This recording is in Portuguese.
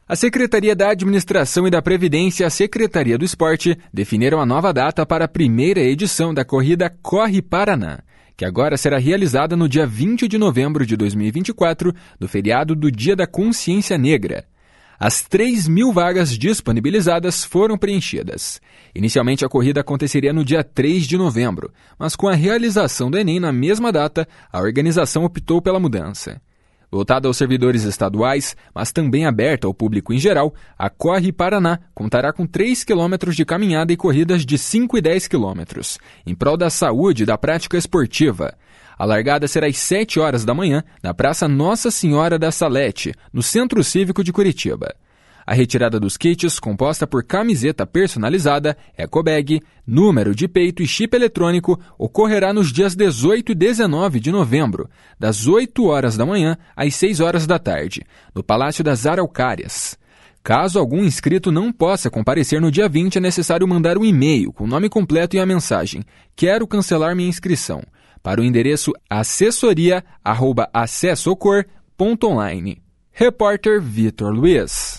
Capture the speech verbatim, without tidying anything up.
A Secretaria da Administração e da Previdência e a Secretaria do Esporte definiram a nova data para a primeira edição da corrida Corre Paraná, que agora será realizada no dia vinte de novembro de dois mil e vinte e quatro, do feriado do Dia da Consciência Negra. As três mil vagas disponibilizadas foram preenchidas. Inicialmente, a corrida aconteceria no dia três de novembro, mas com a realização do Enem na mesma data, a organização optou pela mudança. Voltada aos servidores estaduais, mas também aberta ao público em geral, a Corre Paraná contará com três quilômetros de caminhada e corridas de cinco e dez quilômetros, em prol da saúde e da prática esportiva. A largada será às sete horas da manhã, na Praça Nossa Senhora da Salete, no Centro Cívico de Curitiba. A retirada dos kits, composta por camiseta personalizada, ecobag, número de peito e chip eletrônico, ocorrerá nos dias dezoito e dezenove de novembro, das oito horas da manhã às seis horas da tarde, no Palácio das Araucárias. Caso algum inscrito não possa comparecer no dia vinte, é necessário mandar um e-mail com o nome completo e a mensagem "Quero cancelar minha inscrição" para o endereço assessoria arroba acessocor ponto online. Repórter Vitor Luiz.